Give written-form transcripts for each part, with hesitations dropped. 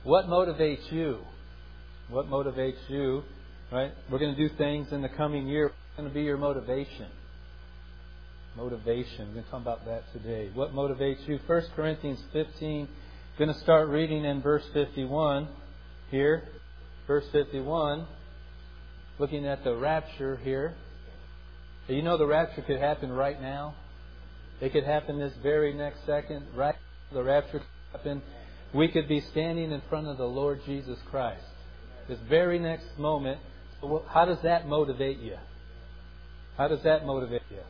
What motivates you? What motivates you? Right? We're going to do things in the coming year. What's going to be your motivation? Motivation. We're going to talk about that today. What motivates you? 1 Corinthians 15. Going to start reading in verse 51 here. Verse 51. Looking at the rapture here. You know the rapture could happen right now. It could happen this very next second. Right? The rapture could happen. We could be standing in front of the Lord Jesus Christ. This very next moment. So how does that motivate you? How does that motivate you?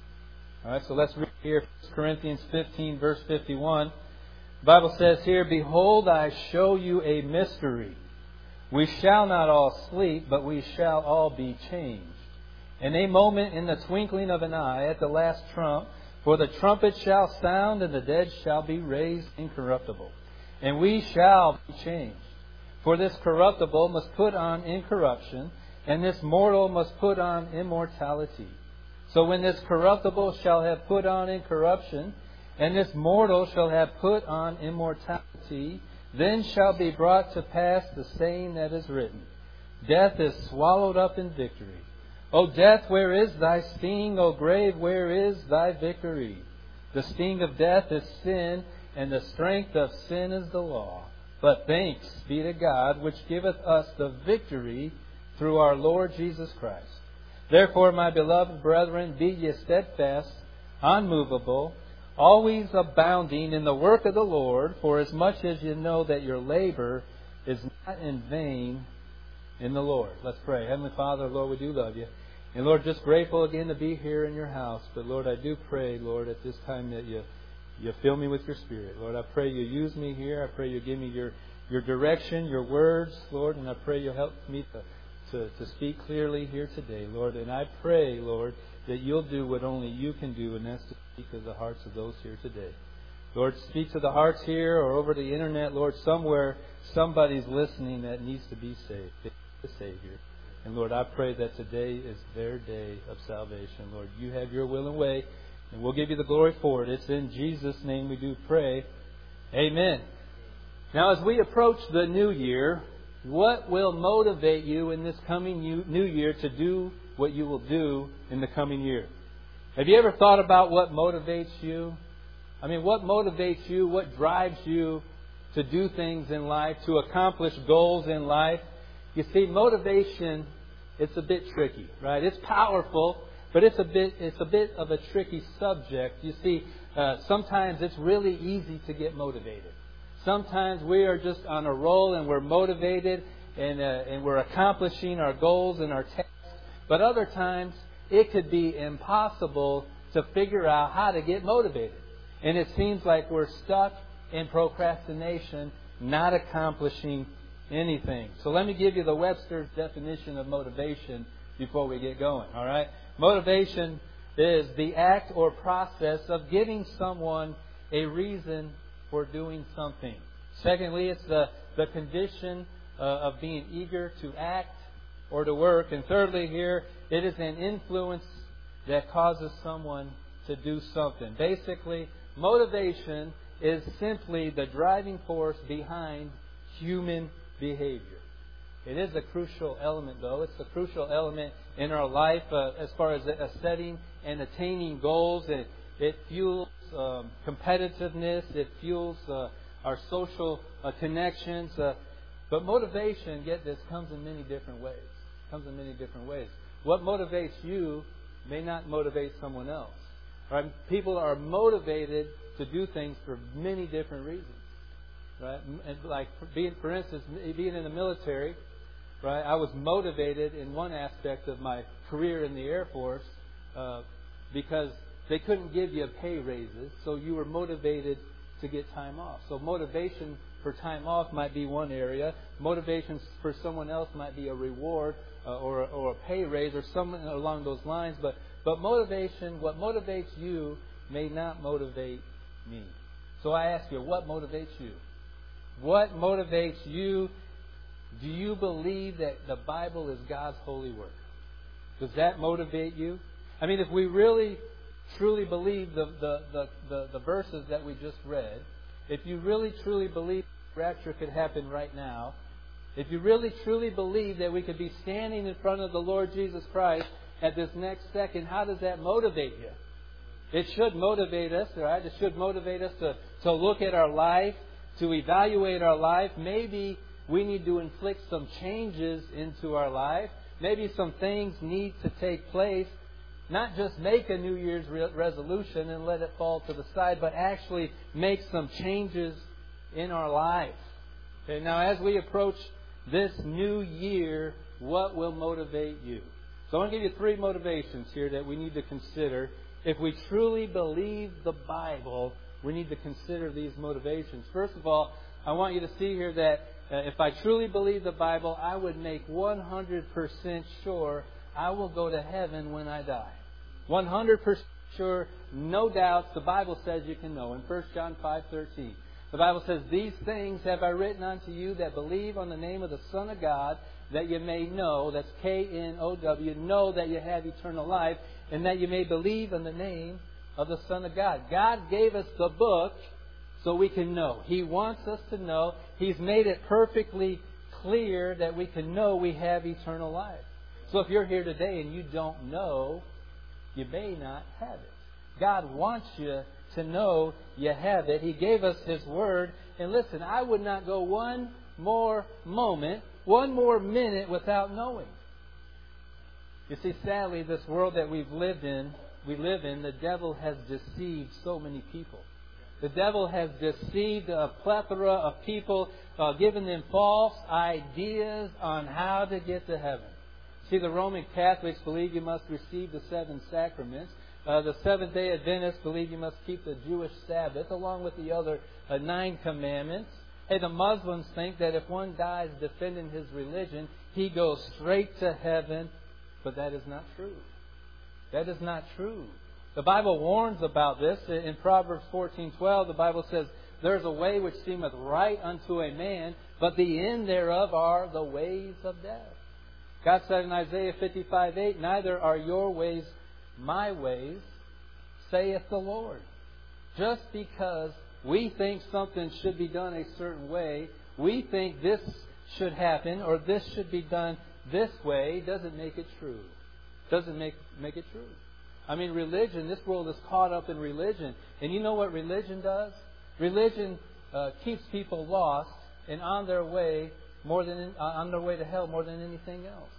All right, so let's read here 1 Corinthians 15, verse 51. The Bible says here, "Behold, I show you a mystery. We shall not all sleep, but we shall all be changed. In a moment, in the twinkling of an eye, at the last trump, for the trumpet shall sound, and the dead shall be raised incorruptible. And we shall be changed. For this corruptible must put on incorruption, and this mortal must put on immortality. So when this corruptible shall have put on incorruption, and this mortal shall have put on immortality, then shall be brought to pass the saying that is written, Death is swallowed up in victory. O death, where is thy sting? O grave, where is thy victory? The sting of death is sin, and the strength of sin is the law. But thanks be to God, which giveth us the victory through our Lord Jesus Christ. Therefore, my beloved brethren, be ye steadfast, unmovable, always abounding in the work of the Lord, for as much as you know that your labor is not in vain in the Lord." Let's pray. Heavenly Father, Lord, we do love you. And Lord, just grateful again to be here in your house. But Lord, I do pray, Lord, at this time that you fill me with your Spirit. Lord, I pray you use me here. I pray you give me your direction, your words, Lord. And I pray you help me to speak clearly here today, Lord. And I pray, Lord, that you'll do what only you can do, and that's to speak to the hearts of those here today. Lord, speak to the hearts here or over the internet, Lord, somewhere somebody's listening that needs to be saved, the Savior. And Lord, I pray that today is their day of salvation. Lord, you have your will and way, and we'll give you the glory for it. It's in Jesus' name we do pray. Amen. Now, as we approach the new year, what will motivate you in this coming new year to do what you will do in the coming year? Have you ever thought about what motivates you? I mean, what motivates you? What drives you to do things in life, to accomplish goals in life? You see, motivation, it's a bit tricky, right? It's powerful, but it's a bit of a tricky subject. You see, sometimes it's really easy to get motivated. Sometimes we are just on a roll and we're motivated and we're accomplishing our goals and our tasks. But other times it could be impossible to figure out how to get motivated. And it seems like we're stuck in procrastination, not accomplishing anything. So let me give you the Webster's definition of motivation before we get going. All right? Motivation is the act or process of giving someone a reason for doing something. Secondly, it's the condition of being eager to act or to work. And thirdly here, it is an influence that causes someone to do something. Basically, motivation is simply the driving force behind human behavior. It is a crucial element, though. It's a crucial element in our life as far as setting and attaining goals. It fuels competitiveness. It fuels our social connections. But motivation, get this, comes in many different ways. What motivates you may not motivate someone else. Right? People are motivated to do things for many different reasons. Right? And like for instance, being in the military, right? I was motivated in one aspect of my career in the Air Force because they couldn't give you pay raises, so you were motivated to get time off. So motivation for time off might be one area. Motivation for someone else might be a reward or a pay raise or something along those lines. But motivation, what motivates you may not motivate me. So I ask you, what motivates you? What motivates you? Do you believe that the Bible is God's holy word? Does that motivate you? I mean, if we really truly believe the verses that we just read, if you really truly believe rapture could happen right now, if you really truly believe that we could be standing in front of the Lord Jesus Christ at this next second, how does that motivate you? It should motivate us, right? It should motivate us to look at our life, to evaluate our life. Maybe we need to inflict some changes into our life. Maybe some things need to take place. Not just make a New Year's resolution and let it fall to the side, but actually make some changes in our life. Okay, now as we approach this new year, what will motivate you? So I want to give you 3 motivations here that we need to consider. If we truly believe the Bible, we need to consider these motivations. First of all, I want you to see here that if I truly believe the Bible, I would make 100% sure I will go to heaven when I die. 100% sure, no doubts. The Bible says you can know. In 1 John 5:13, the Bible says, "These things have I written unto you that believe on the name of the Son of God, that you may know," that's K-N-O-W, know that you have eternal life, and that you may believe in the name of the Son of God. God gave us the book so we can know. He wants us to know. He's made it perfectly clear that we can know we have eternal life. So if you're here today and you don't know, you may not have it. God wants you to know you have it. He gave us His Word. And listen, I would not go one more moment, one more minute without knowing. You see, sadly, this world that we live in, the devil has deceived so many people. The devil has deceived a plethora of people, giving them false ideas on how to get to heaven. See, the Roman Catholics believe you must receive the 7 sacraments. The Seventh-day Adventists believe you must keep the Jewish Sabbath, along with the other 9 commandments. Hey, the Muslims think that if one dies defending his religion, he goes straight to heaven. But that is not true. That is not true. The Bible warns about this. In Proverbs 14:12, the Bible says, "There's a way which seemeth right unto a man, but the end thereof are the ways of death." God said in Isaiah 55:8, "Neither are your ways my ways, saith the Lord." Just because we think something should be done a certain way, we think this should happen or this should be done this way, doesn't make it true. Doesn't make it true. I mean, religion, this world is caught up in religion. And you know what religion does? Religion keeps people lost and on their way to hell more than anything else.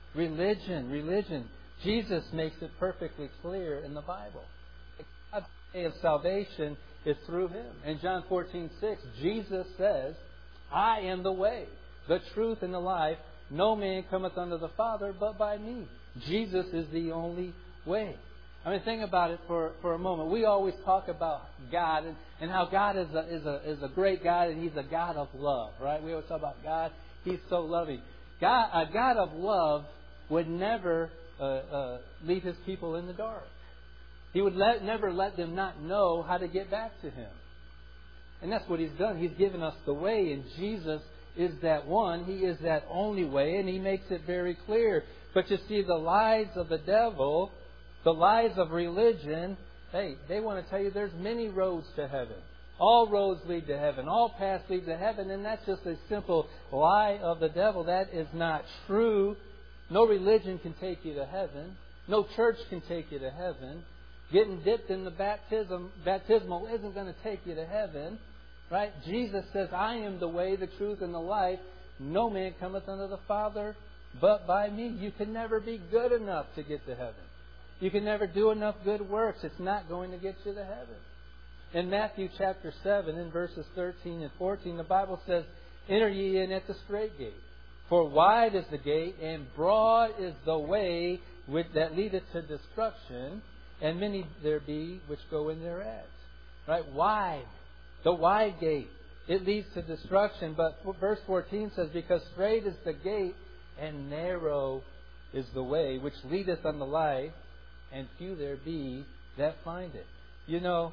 Religion. Jesus makes it perfectly clear in the Bible. God's way of salvation is through Him. In John 14:6, Jesus says, "I am the way, the truth, and the life. No man cometh unto the Father but by me." Jesus is the only way. I mean, think about it for a moment. We always talk about God and how God is a great God, and He's a God of love, right? We always talk about God. He's so loving. A God of love would never leave His people in the dark. He would never let them not know how to get back to Him. And that's what He's done. He's given us the way, and Jesus is that one. He is that only way, and He makes it very clear. But you see, the lies of the devil, the lies of religion, they want to tell you there's many roads to heaven. All roads lead to heaven. All paths lead to heaven. And that's just a simple lie of the devil. That is not true. No religion can take you to heaven. No church can take you to heaven. Getting dipped in the baptismal isn't going to take you to heaven. Right? Jesus says, "I am the way, the truth, and the life. No man cometh unto the Father but by me." You can never be good enough to get to heaven. You can never do enough good works. It's not going to get you to heaven. In Matthew chapter 7, in verses 13 and 14, the Bible says, "Enter ye in at the strait gate. For wide is the gate, and broad is the way that leadeth to destruction, and many there be which go in thereat." Right? Wide. The wide gate. It leads to destruction. But verse 14 says, "Because strait is the gate, and narrow is the way which leadeth unto life, and few there be that find it." You know,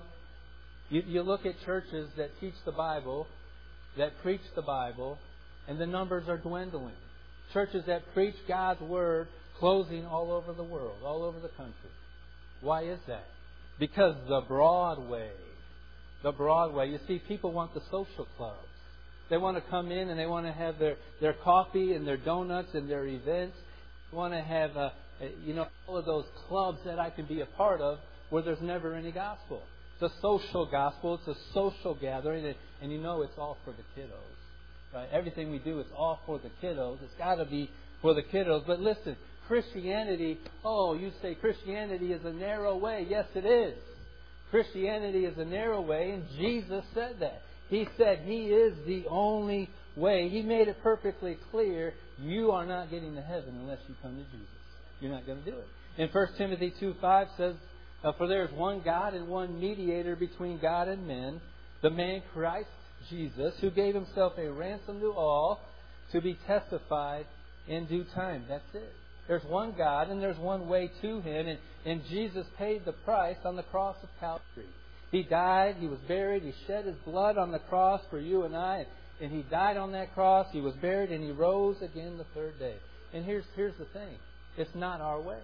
you look at churches that teach the Bible, that preach the Bible, and the numbers are dwindling. Churches that preach God's Word closing all over the world, all over the country. Why is that? Because the broad way. You see, people want the social clubs. They want to come in and they want to have their coffee and their donuts and their events. They want to have all of those clubs that I can be a part of where there's never any gospel. It's a social gospel. It's a social gathering. And it's all for the kiddos. Right? Everything we do is all for the kiddos. It's got to be for the kiddos. But listen, Christianity, you say Christianity is a narrow way. Yes, it is. Christianity is a narrow way, and Jesus said that. He said He is the only way. He made it perfectly clear you are not getting to heaven unless you come to Jesus. You're not going to do it. In 1 Timothy 2:5 says, for there is one God and one mediator between God and men, the man Christ Jesus, who gave Himself a ransom to all to be testified in due time. That's it. There's one God and there's one way to Him. And Jesus paid the price on the cross of Calvary. He died, He was buried, He shed His blood on the cross for you and I. And He died on that cross, He was buried, and He rose again the third day. And here's the thing. It's not our way.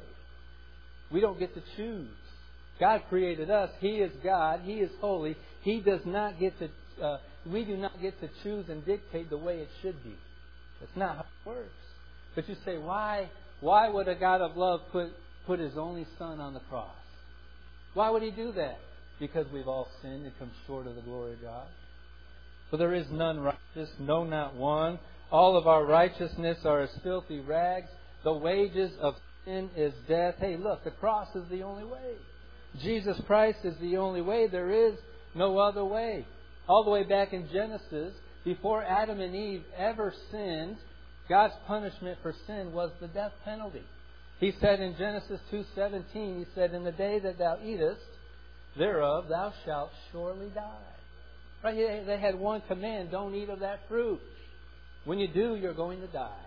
We don't get to choose. God created us. He is God. He is holy. He does not get to... we do not get to choose and dictate the way it should be. That's not how it works. But you say, why would a God of love put His only Son on the cross? Why would He do that? Because we've all sinned and come short of the glory of God. For there is none righteous, no, not one. All of our righteousness are as filthy rags. The wages of sin is death. Hey, look, the cross is the only way. Jesus Christ is the only way. There is no other way. All the way back in Genesis, before Adam and Eve ever sinned, God's punishment for sin was the death penalty. He said in Genesis 2:17, He said, in the day that thou eatest thereof, thou shalt surely die. Right? They had one command, don't eat of that fruit. When you do, you're going to die.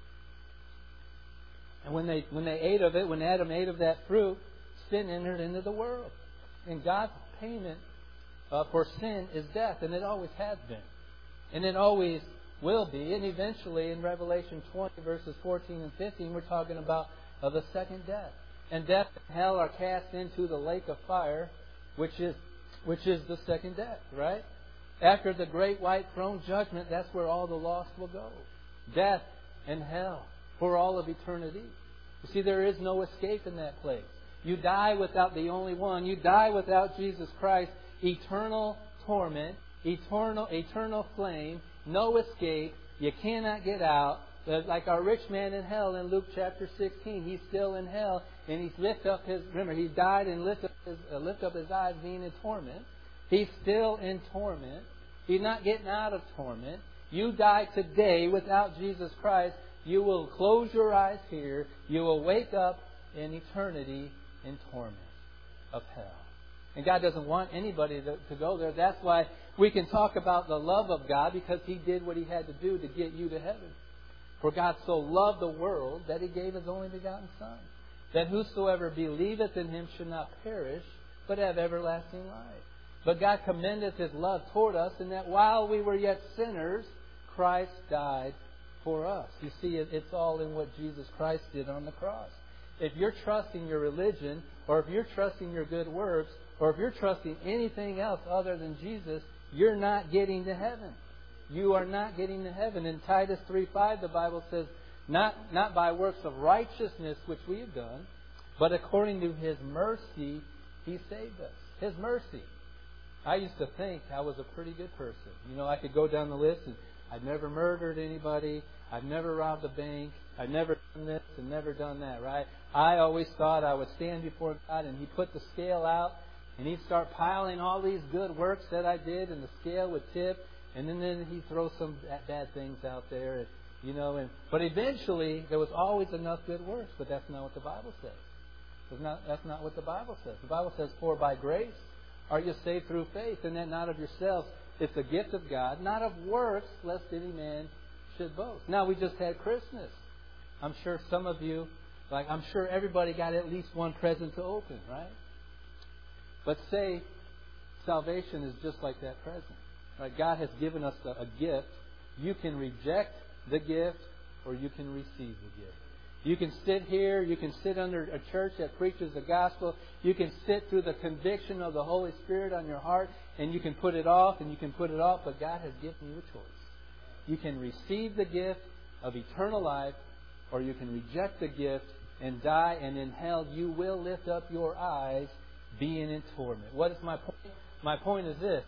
And when they ate of it, when Adam ate of that fruit, sin entered into the world. And God's payment for sin is death, and it always has been. And it always will be. And eventually, in Revelation 20, verses 14 and 15, we're talking about the second death. And death and hell are cast into the lake of fire, which is the second death, right? After the great white throne judgment, that's where all the lost will go. Death and hell for all of eternity. You see, there is no escape in that place. You die without the only one. You die without Jesus Christ. Eternal torment, eternal flame, no escape. You cannot get out. Like our rich man in hell in Luke chapter 16. He's still in hell, and he died and lift up his eyes being in torment. He's still in torment. He's not getting out of torment. You die today without Jesus Christ. You will close your eyes here. You will wake up in eternity in torment of hell. And God doesn't want anybody to go there. That's why we can talk about the love of God, because He did what He had to do to get you to heaven. For God so loved the world that He gave His only begotten Son, that whosoever believeth in Him should not perish, but have everlasting life. But God commendeth His love toward us, in that while we were yet sinners, Christ died for us. You see, it's all in what Jesus Christ did on the cross. If you're trusting your religion, or if you're trusting your good works, or if you're trusting anything else other than Jesus, you're not getting to heaven. You are not getting to heaven. In Titus 3:5, the Bible says, not by works of righteousness which we have done, but according to His mercy, He saved us. His mercy. I used to think I was a pretty good person. I could go down the list, and I'd never murdered anybody. I've never robbed a bank. I've never done this and never done that, right? I always thought I would stand before God, and He'd put the scale out, and He'd start piling all these good works that I did, and the scale would tip, and then He'd throw some bad things out there, but eventually there was always enough good works. But that's not what the Bible says. That's not what the Bible says. The Bible says, "For by grace are you saved through faith, and that not of yourselves. It's a gift of God, not of works, lest any man should boast." Now, we just had Christmas. I'm sure some of you, I'm sure everybody got at least one present to open, right? But say salvation is just like that present. Right? God has given us a gift. You can reject the gift, or you can receive the gift. You can sit here. You can sit under a church that preaches the gospel. You can sit through the conviction of the Holy Spirit on your heart, and you can put it off, and you can put it off. But God has given you a choice. You can receive the gift of eternal life, or you can reject the gift and die, and in hell you will lift up your eyes, being in torment. What is my point? My point is this.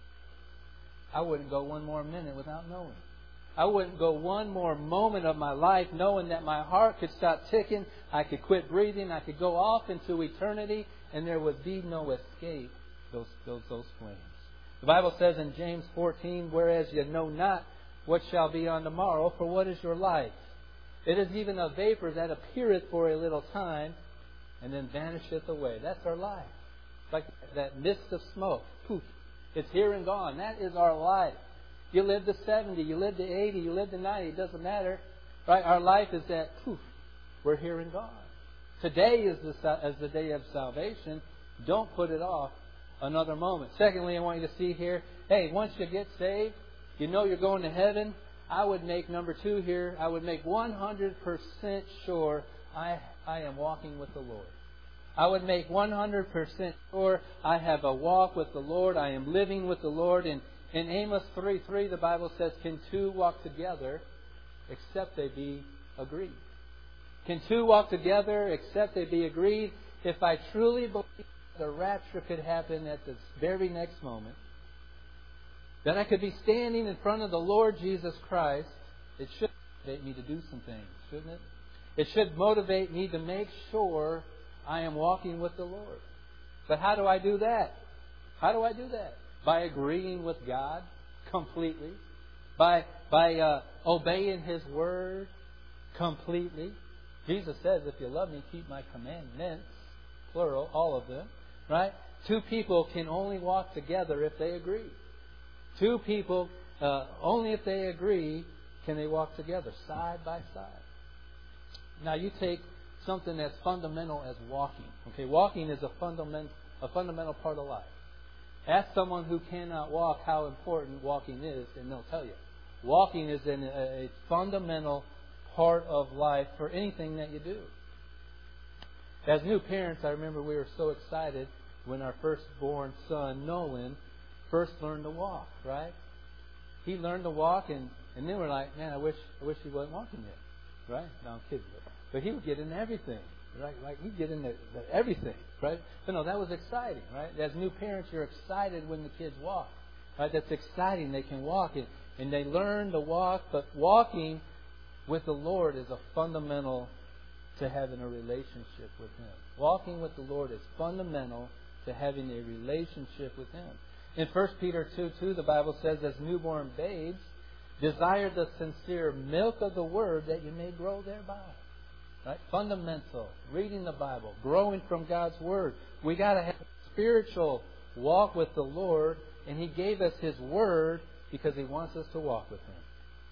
I wouldn't go one more minute without knowing. I wouldn't go one more moment of my life knowing that my heart could stop ticking, I could quit breathing, I could go off into eternity, and there would be no escape those flames. The Bible says in James 14, whereas you know not what shall be on tomorrow, for what is your life? It is even a vapor that appeareth for a little time, and then vanisheth away. That's our life. It's like that mist of smoke. Poof. It's here and gone. That is our life. You live to 70, you live to 80, you live to 90, it doesn't matter. Right? Our life is that, poof, we're here and gone. Today is the day of salvation. Don't put it off another moment. Secondly, I want you to see here, hey, once you get saved, you know you're going to heaven. I would make number 2 here, I would make 100% sure I am walking with the Lord. I would make 100% sure I have a walk with the Lord. I am living with the Lord. In Amos 3:3, the Bible says, can two walk together except they be agreed? Can two walk together except they be agreed? If I truly believe the rapture could happen at this very next moment, then I could be standing in front of the Lord Jesus Christ, it should motivate me to do some things, shouldn't it? It should motivate me to make sure I am walking with the Lord. But how do I do that? How do I do that? By agreeing with God completely. By obeying His Word completely. Jesus says, if you love me, keep my commandments. Plural, all of them. Right? 2 people can only walk together if they agree. 2 people, only if they agree, can they walk together, side by side. Now you take something as fundamental as walking. Okay, walking is a fundamental part of life. Ask someone who cannot walk how important walking is, and they'll tell you. Walking is a fundamental part of life for anything that you do. As new parents, I remember we were so excited when our firstborn son, Nolan, first learned to walk, right? He learned to walk, and then we're like, man, I wish he wasn't walking yet, right? No, I'm kidding. But he would get into everything, right? Like he'd get into everything, right? But no, that was exciting, right? As new parents, you're excited when the kids walk, right? That's exciting. They can walk, and they learn to walk. But walking with the Lord is a fundamental to having a relationship with Him. Walking with the Lord is fundamental to having a relationship with Him. In 1 Peter 2:2, the Bible says, as newborn babes, desire the sincere milk of the Word that you may grow thereby. Right? Fundamental. Reading the Bible. Growing from God's Word. We got to have a spiritual walk with the Lord. And He gave us His Word because He wants us to walk with Him.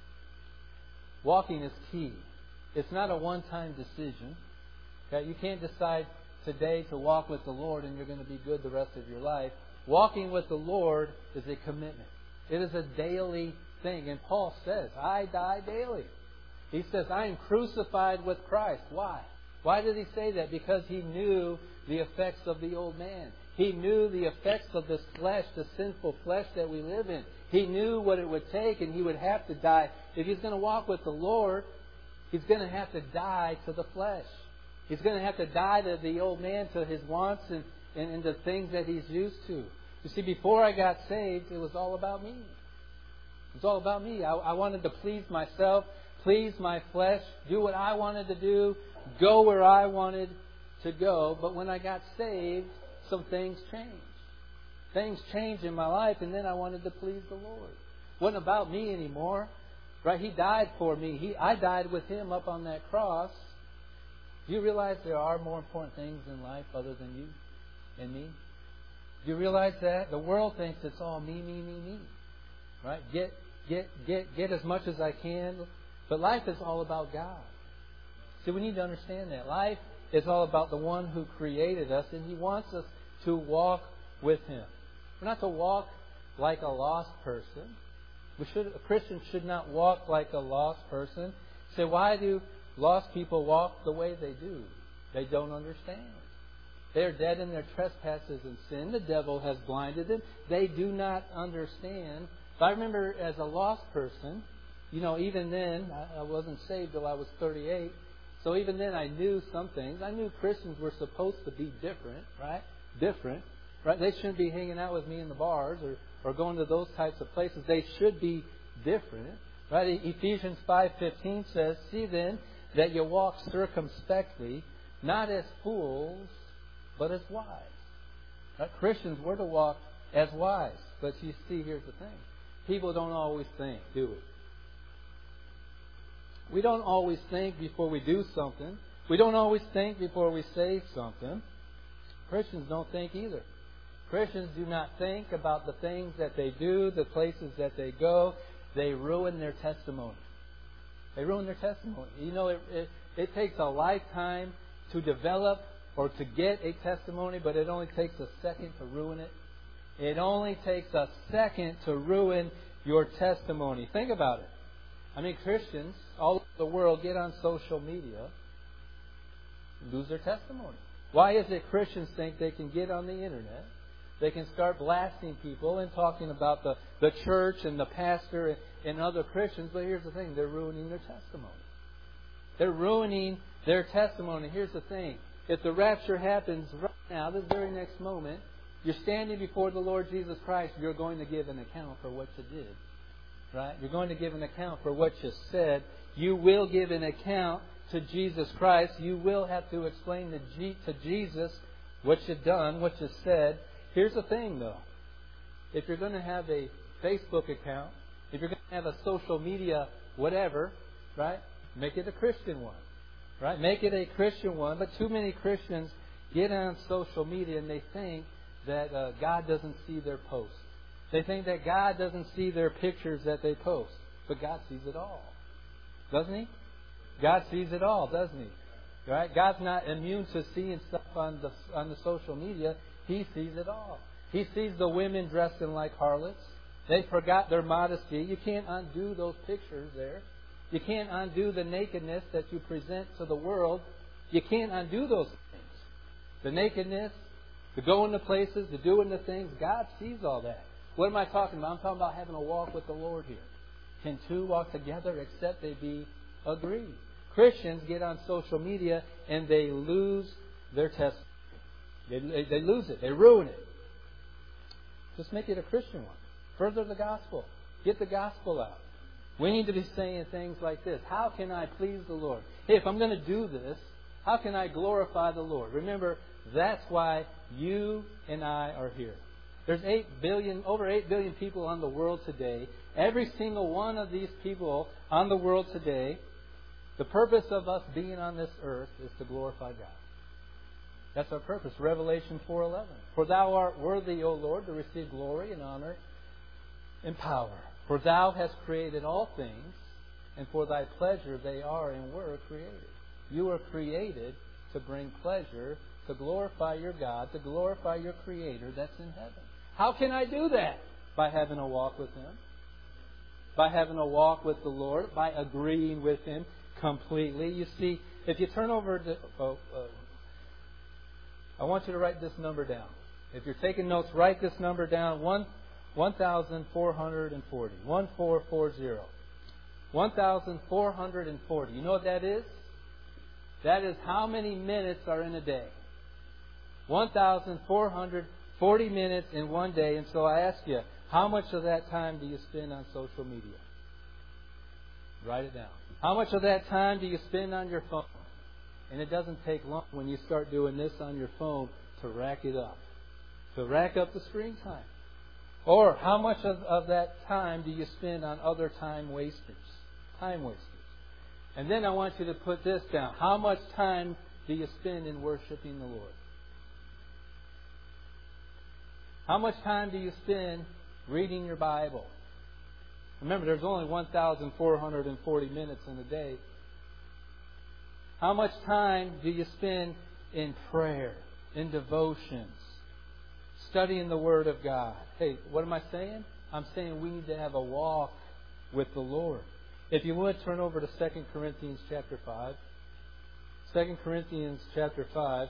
Walking is key. It's not a one-time decision. Okay? You can't decide today to walk with the Lord and you're going to be good the rest of your life. Walking with the Lord is a commitment. It is a daily thing. And Paul says, I die daily. He says, I am crucified with Christ. Why? Why did he say that? Because he knew the effects of the old man. He knew the effects of this flesh, the sinful flesh that we live in. He knew what it would take, and he would have to die. If he's going to walk with the Lord, he's going to have to die to the flesh. He's going to have to die to the old man, to his wants and the things that he's used to. You see, before I got saved, it was all about me. It was all about me. I wanted to please myself, please my flesh, do what I wanted to do, go where I wanted to go. But when I got saved, some things changed. Things changed in my life, and then I wanted to please the Lord. It wasn't about me anymore. Right? He died for me. I died with Him up on that cross. Do you realize there are more important things in life other than you and me? Do you realize that? The world thinks it's all me, me, me, me. Right? Get as much as I can. But life is all about God. See, we need to understand that. Life is all about the one who created us, and He wants us to walk with Him. We're not to walk like a lost person. A Christian should not walk like a lost person. Say, why do lost people walk the way they do? They don't understand. They are dead in their trespasses and sin. The devil has blinded them. They do not understand. But I remember as a lost person, even then, I wasn't saved till I was 38. So even then I knew some things. I knew Christians were supposed to be different, right? Different, right? They shouldn't be hanging out with me in the bars or going to those types of places. They should be different, right? Ephesians 5:15 says, "See then that you walk circumspectly, not as fools, but as wise." Right? Christians were to walk as wise. But you see, here's the thing. People don't always think, do we? We don't always think before we do something. We don't always think before we say something. Christians don't think either. Christians do not think about the things that they do, the places that they go. They ruin their testimony. They ruin their testimony. It takes a lifetime to develop or to get a testimony, but it only takes a second to ruin it. It only takes a second to ruin your testimony. Think about it. Christians all over the world get on social media, lose their testimony. Why is it Christians think they can get on the internet, they can start blasting people and talking about the church and the pastor and other Christians, but here's the thing, they're ruining their testimony. They're ruining their testimony. Here's the thing, if the rapture happens right now, this very next moment, you're standing before the Lord Jesus Christ, you're going to give an account for what you did. Right? You're going to give an account for what you said. You will give an account to Jesus Christ. You will have to explain to Jesus what you've done, what you said. Here's the thing, though. If you're going to have a Facebook account, if you're going to have a social media whatever, right, make it a Christian one. Right? Make it a Christian one. But too many Christians get on social media and they think that God doesn't see their posts. They think that God doesn't see their pictures that they post. But God sees it all. Doesn't He? God sees it all, doesn't He? Right? God's not immune to seeing stuff on the social media. He sees it all. He sees the women dressing like harlots. They forgot their modesty. You can't undo those pictures there. You can't undo the nakedness that you present to the world. You can't undo those things. The nakedness, the going to places, the doing the things. God sees all that. What am I talking about? I'm talking about having a walk with the Lord here. Can two walk together except they be agreed? Christians get on social media and they lose their testimony. They lose it. They ruin it. Just make it a Christian one. Further the gospel. Get the gospel out. We need to be saying things like this. How can I please the Lord? Hey, if I'm going to do this, how can I glorify the Lord? Remember, that's why you and I are here. There's over 8 billion people on the world today. Every single one of these people on the world today, the purpose of us being on this earth is to glorify God. That's our purpose. Revelation 4:11. For Thou art worthy, O Lord, to receive glory and honor and power. For Thou hast created all things, and for Thy pleasure they are and were created. You were created to bring pleasure, to glorify your God, to glorify your Creator that's in heaven. How can I do that? By having a walk with Him. By having a walk with the Lord. By agreeing with Him completely. You see, if you turn over to... I want you to write this number down. If you're taking notes, write this number down. 1,440. 1440. 1,440. You know what that is? That is how many minutes are in a day. 1,440 minutes in one day. And so I ask you, how much of that time do you spend on social media? Write it down. How much of that time do you spend on your phone? And it doesn't take long when you start doing this on your phone to rack it up. To rack up the screen time. Or how much of that time do you spend on other time wasters? Time wasters. And then I want you to put this down. How much time do you spend in worshiping the Lord? How much time do you spend reading your Bible? Remember, there's only 1,440 minutes in a day. How much time do you spend in prayer, in devotions, studying the Word of God? Hey, what am I saying? I'm saying we need to have a walk with the Lord. If you would, turn over to 2 Corinthians chapter 5. 2 Corinthians chapter 5.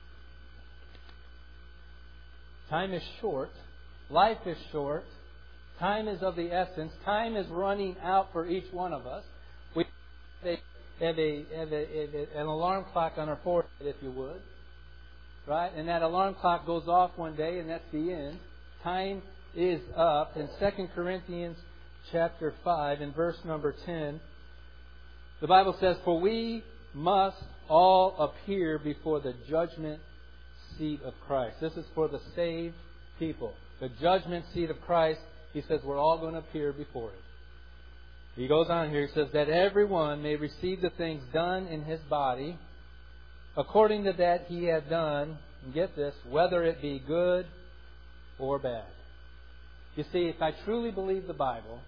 Time is short. Life is short. Time is of the essence. Time is running out for each one of us. We have an alarm clock on our forehead, if you would. Right? And that alarm clock goes off one day, and that's the end. Time is up. In 2 Corinthians chapter 5, in verse number 10, the Bible says, "For we must all appear before the judgment seat of Christ." This is for the saved people. The judgment seat of Christ, he says, we're all going to appear before it. He goes on here, he says, "that everyone may receive the things done in his body, according to that he had done," and get this, "whether it be good or bad." You see, if I truly believe the Bible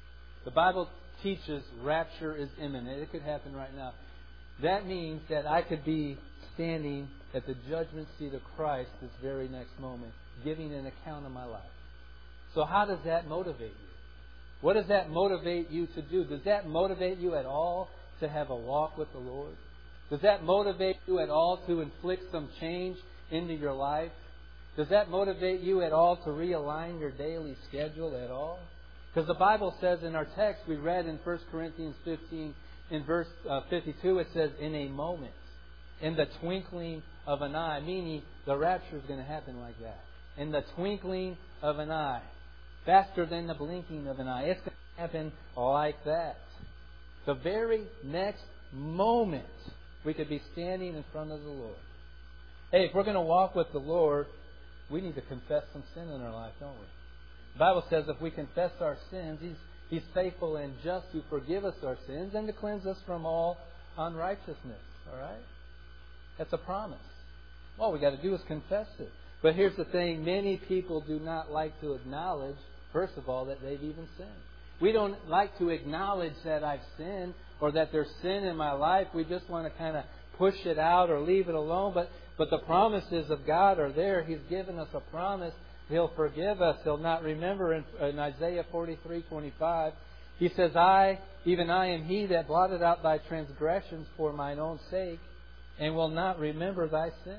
teaches rapture is imminent. It could happen right now. That means that I could be standing at the judgment seat of Christ this very next moment, giving an account of my life. So how does that motivate you? What does that motivate you to do? Does that motivate you at all to have a walk with the Lord? Does that motivate you at all to inflict some change into your life? Does that motivate you at all to realign your daily schedule at all? Because the Bible says in our text we read in 1 Corinthians 15, in verse 52, it says, "in a moment, in the twinkling of an eye," meaning the rapture is going to happen like that. In the twinkling of an eye. Faster than the blinking of an eye. It's going to happen like that. The very next moment, we could be standing in front of the Lord. Hey, if we're going to walk with the Lord, we need to confess some sin in our life, don't we? The Bible says if we confess our sins, He's faithful and just to forgive us our sins and to cleanse us from all unrighteousness. All right? That's a promise. All we got to do is confess it. But here's the thing. Many people do not like to acknowledge, first of all, that they've even sinned. We don't like to acknowledge that I've sinned or that there's sin in my life. We just want to kind of push it out or leave it alone. But the promises of God are there. He's given us a promise. He'll forgive us. He'll not remember. In Isaiah 43:25, He says, even I am He that blotted out thy transgressions for mine own sake, and will not remember thy sins.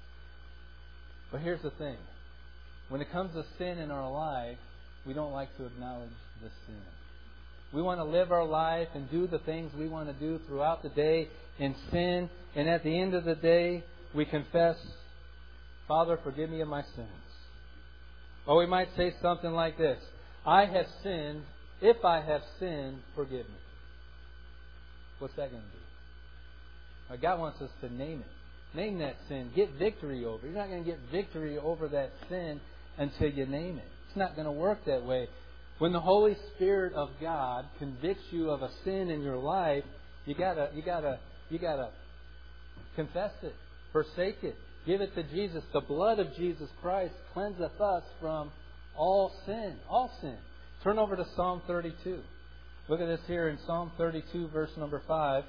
But here's the thing. When it comes to sin in our life, we don't like to acknowledge the sin. We want to live our life and do the things we want to do throughout the day in sin. And at the end of the day, we confess, Father, forgive me of my sins. Or we might say something like this. I have sinned. If I have sinned, forgive me. What's that going to do? God wants us to name it. Name that sin. Get victory over it. You're not going to get victory over that sin until you name it. It's not going to work that way. When the Holy Spirit of God convicts you of a sin in your life, you gotta confess it, forsake it, give it to Jesus. The blood of Jesus Christ cleanseth us from all sin. All sin. Turn over to Psalm 32. Look at this here in Psalm 32, verse number 5.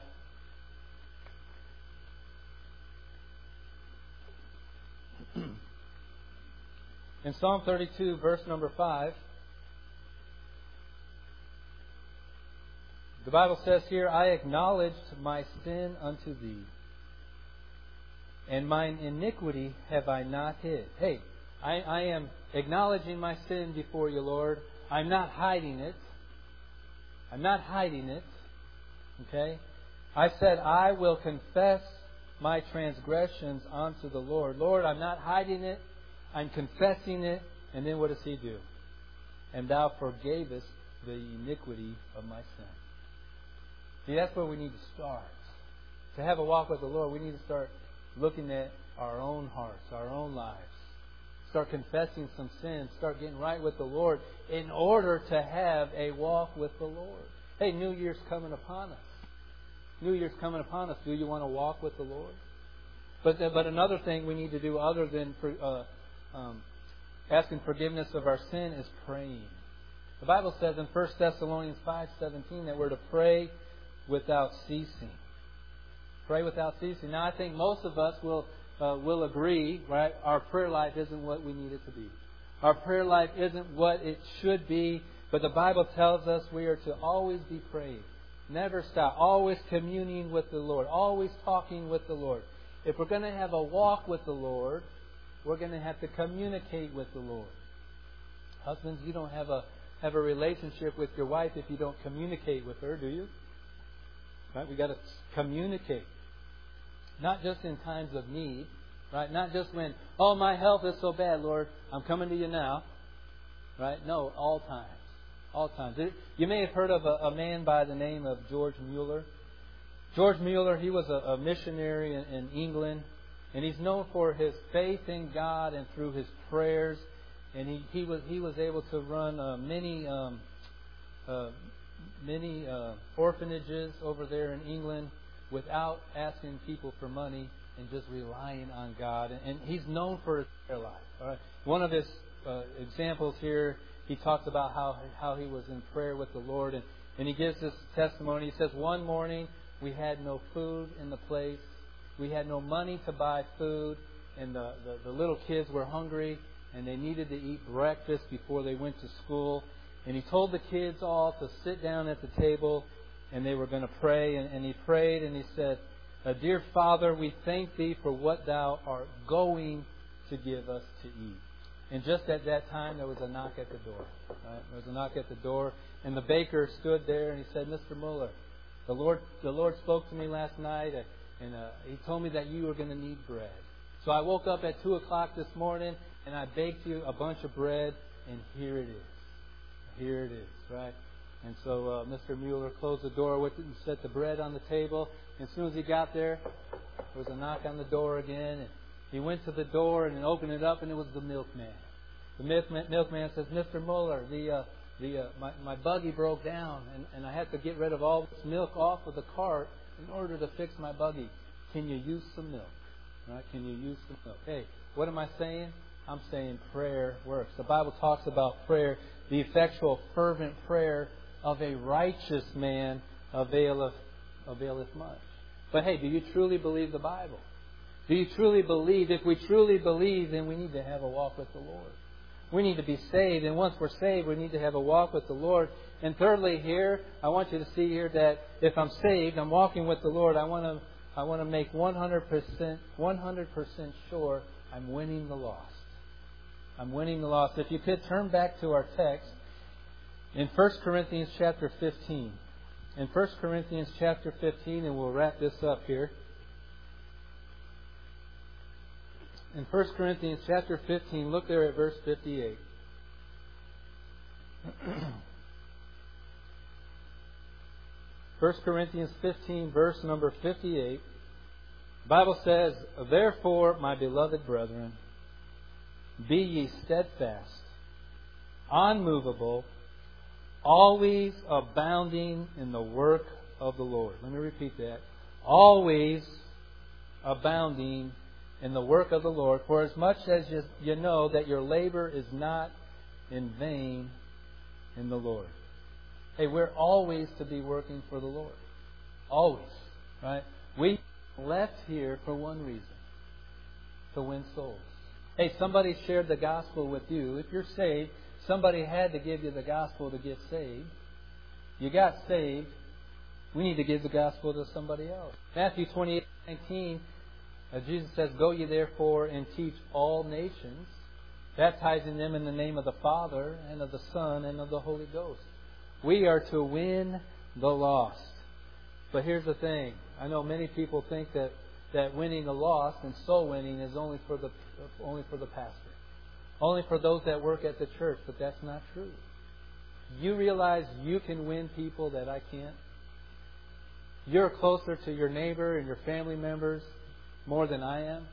In Psalm 32, verse number 5, the Bible says here, I acknowledged my sin unto thee, and mine iniquity have I not hid. Hey, I am acknowledging my sin before you, Lord. I'm not hiding it. I'm not hiding it. Okay? I said, I will confess my transgressions unto the Lord. Lord, I'm not hiding it. I'm confessing it. And then what does He do? And thou forgavest the iniquity of my sin. See, that's where we need to start. To have a walk with the Lord, we need to start looking at our own hearts, our own lives. Start confessing some sins. Start getting right with the Lord in order to have a walk with the Lord. Hey, New Year's coming upon us. New Year's coming upon us. Do you want to walk with the Lord? But another thing we need to do other than asking forgiveness of our sin is praying. The Bible says in 1 Thessalonians 5:17 that we're to pray without ceasing. Pray without ceasing. Now, I think most of us will agree, right? Our prayer life isn't what we need it to be. Our prayer life isn't what it should be. But the Bible tells us we are to always be praying. Never stop. Always communing with the Lord. Always talking with the Lord. If we're going to have a walk with the Lord, we're going to have to communicate with the Lord. Husbands, you don't have have a relationship with your wife if you don't communicate with her, do you? Right? We got to communicate. Not just in times of need, right? Not just when, oh, my health is so bad, Lord, I'm coming to you now. Right? No, all times. All times. You may have heard of a man by the name of George Mueller. George Mueller, he was a missionary in England, and he's known for his faith in God and through his prayers. And he was able to run many orphanages over there in England without asking people for money and just relying on God. And he's known for his prayer life. All right? One of his examples here, he talks about how he was in prayer with the Lord. And he gives this testimony. He says, one morning we had no food in the place. We had no money to buy food. And the little kids were hungry. And they needed to eat breakfast before they went to school. And he told the kids all to sit down at the table. And they were going to pray. And he prayed and he said, Dear Father, we thank Thee for what Thou art going to give us to eat. And just at that time, there was a knock at the door. Right? There was a knock at the door. And the baker stood there and he said, Mr. Mueller, the Lord spoke to me last night. And He told me that you were going to need bread. So I woke up at 2 o'clock this morning and I baked you a bunch of bread. And here it is. Here it is, right? And so Mr. Mueller closed the door with it and set the bread on the table. And as soon as he got there was a knock on the door again. And he went to the door and opened it up, and it was the milkman. The milkman says, Mr. Mueller, my buggy broke down, and I had to get rid of all this milk off of the cart in order to fix my buggy. Can you use some milk? Right? Can you use some milk? Hey, what am I saying? I'm saying prayer works. The Bible talks about prayer. The effectual, fervent prayer of a righteous man availeth much. But hey, do you truly believe the Bible? Do you truly believe? If we truly believe, then we need to have a walk with the Lord. We need to be saved. And once we're saved, we need to have a walk with the Lord. And thirdly here, I want you to see here that if I'm saved, I'm walking with the Lord, I want to make 100% sure I'm winning the lost. I'm winning the lost. If you could turn back to our text in 1 Corinthians chapter 15. In 1 Corinthians chapter 15, and we'll wrap this up here. In 1 Corinthians chapter 15, look there at verse 58. 1 Corinthians 15, verse number 58. The Bible says, Therefore, my beloved brethren, be ye steadfast, unmovable, always abounding in the work of the Lord. Let me repeat that. Always abounding in the work of the Lord, for as much as you know that your labor is not in vain in the Lord. Hey, we're always to be working for the Lord. Always. Right? We left here for one reason. To win souls. Hey, somebody shared the gospel with you. If you're saved, somebody had to give you the gospel to get saved. You got saved. We need to give the gospel to somebody else. Matthew 28:19, Jesus says, Go ye therefore and teach all nations, baptizing them in the name of the Father and of the Son and of the Holy Ghost. We are to win the lost. But here's the thing. I know many people think that winning the lost and soul winning is only for the pastor. Only for those that work at the church. But that's not true. You realize you can win people that I can't? You're closer to your neighbor and your family members more than I am.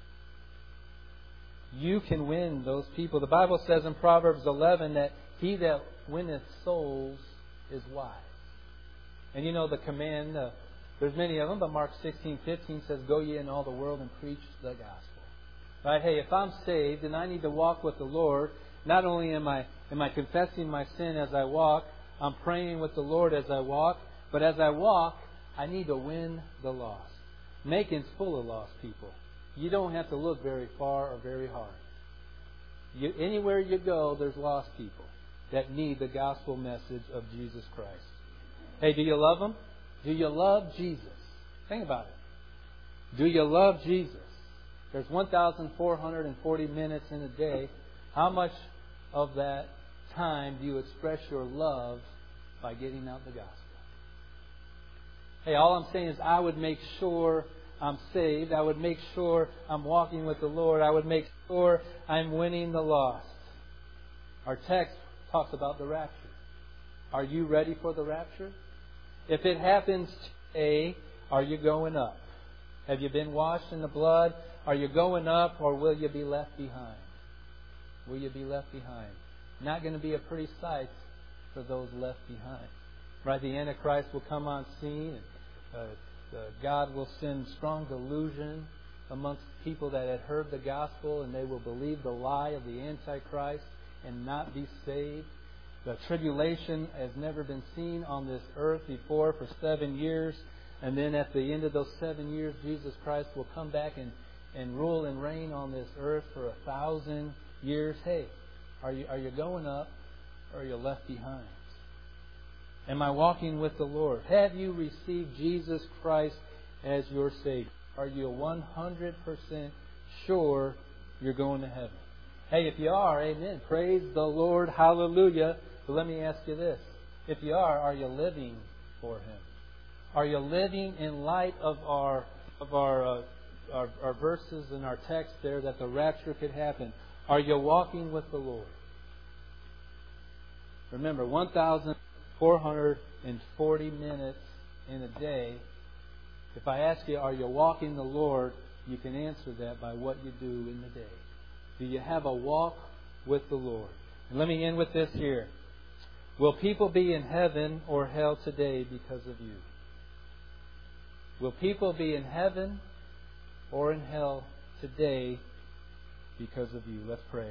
You can win those people. The Bible says in Proverbs 11 that he that winneth souls is wise. And you know the command, there's many of them, but Mark 16:15 says, Go ye in all the world and preach the gospel. Right? Hey, if I'm saved and I need to walk with the Lord, not only am I confessing my sin as I walk, I'm praying with the Lord as I walk, but as I walk, I need to win the lost. Macon's full of lost people. You don't have to look very far or very hard. Anywhere you go, there's lost people that need the gospel message of Jesus Christ. Hey, do you love Him? Do you love Jesus? Think about it. Do you love Jesus? There's 1,440 minutes in a day. How much of that time do you express your love by getting out the gospel? Hey, all I'm saying is I would make sure I'm saved. I would make sure I'm walking with the Lord. I would make sure I'm winning the lost. Our text talks about the rapture. Are you ready for the rapture? If it happens today, are you going up? Have you been washed in the blood? Are you going up, or will you be left behind? Will you be left behind? Not going to be a pretty sight for those left behind. Right? The Antichrist will come on scene. God will send strong delusion amongst people that had heard the gospel, and they will believe the lie of the Antichrist and not be saved. The tribulation has never been seen on this earth before for 7 years. And then at the end of those 7 years, Jesus Christ will come back and rule and reign on this earth for 1,000 years. Hey, are you going up, or are you left behind? Am I walking with the Lord? Have you received Jesus Christ as your Savior? Are you 100% sure you're going to heaven? Hey, if you are, amen. Praise the Lord. Hallelujah. But let me ask you this. If you are you living for Him? Are you living in light of our verses in our text there that the rapture could happen? Are you walking with the Lord? Remember, 1,440 minutes in a day. If I ask you, are you walking the Lord? You can answer that by what you do in the day. Do you have a walk with the Lord? And let me end with this here. Will people be in heaven or hell today because of you? Will people be in heaven or in hell today because of you? Let's pray.